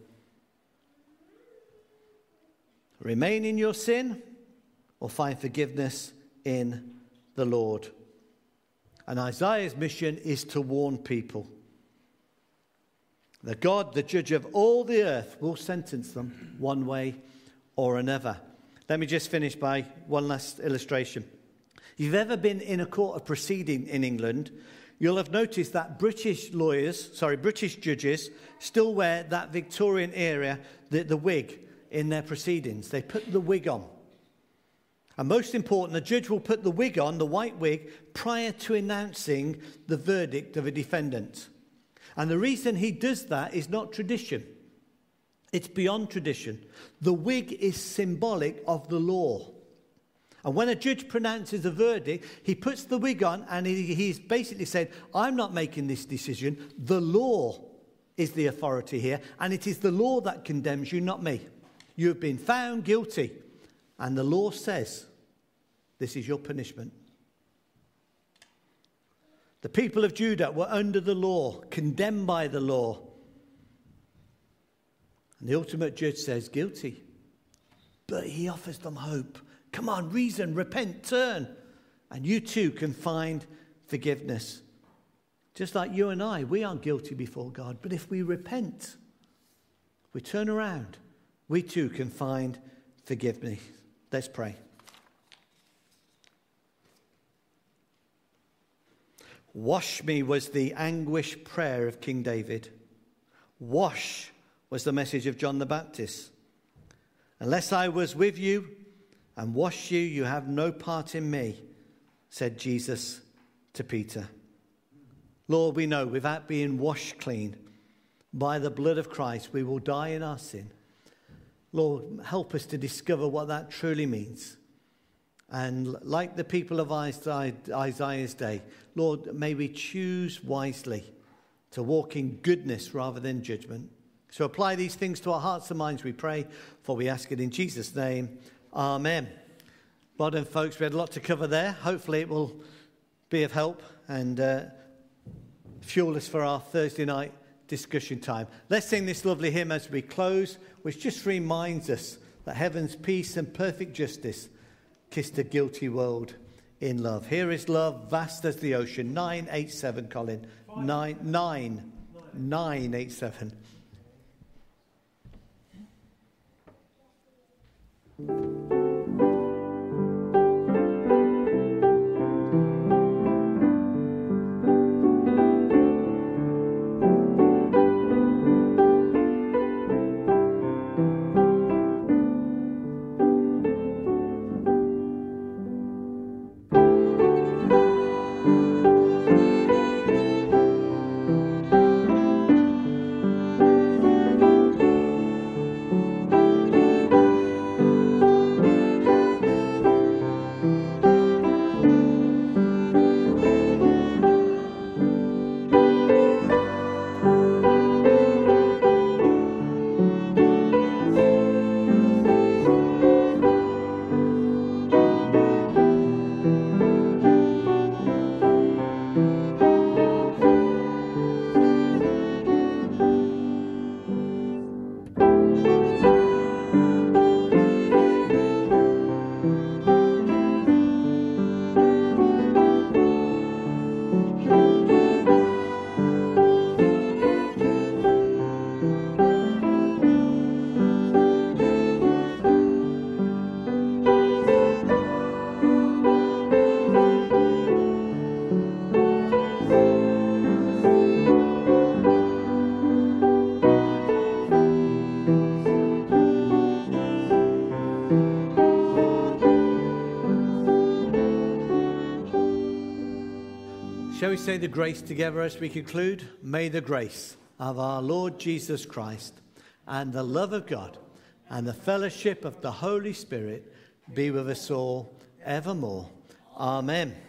Remain in your sin or find forgiveness in the Lord. And Isaiah's mission is to warn people that God, the judge of all the earth, will sentence them one way or another. Let me just finish by one last illustration. If you've ever been in a court of proceeding in England, you'll have noticed that British judges still wear that Victorian era, the wig in their proceedings. They put the wig on. And most important, the judge will put the wig on, the white wig, prior to announcing the verdict of a defendant. And the reason he does that is not tradition. It's beyond tradition. The wig is symbolic of the law. And when a judge pronounces a verdict, he puts the wig on and he's basically said, I'm not making this decision. The law is the authority here, and it is the law that condemns you, not me. You have been found guilty, and the law says, this is your punishment. The people of Judah were under the law, condemned by the law. And the ultimate judge says, guilty. But he offers them hope. Come on, reason, repent, turn. And you too can find forgiveness. Just like you and I, we aren't guilty before God. But if we repent, we turn around, we too can find forgiveness. Let's pray. Wash me was the anguished prayer of King David. Wash was the message of John the Baptist. Unless I was with you and wash you, you have no part in me, said Jesus to Peter. Lord, we know without being washed clean by the blood of Christ, we will die in our sin. Lord, help us to discover what that truly means. And like the people of Isaiah's day, Lord, may we choose wisely to walk in goodness rather than judgment. So apply these things to our hearts and minds, we pray, for we ask it in Jesus' name. Amen. Well done, folks. We had a lot to cover there. Hopefully it will be of help and fuel us for our Thursday night discussion time. Let's sing this lovely hymn as we close, which just reminds us that heaven's peace and perfect justice kissed a guilty world in love. Here is love, vast as the ocean. 987, Colin. 987. Shall we say the grace together as we conclude? May the grace of our Lord Jesus Christ and the love of God and the fellowship of the Holy Spirit be with us all evermore. Amen.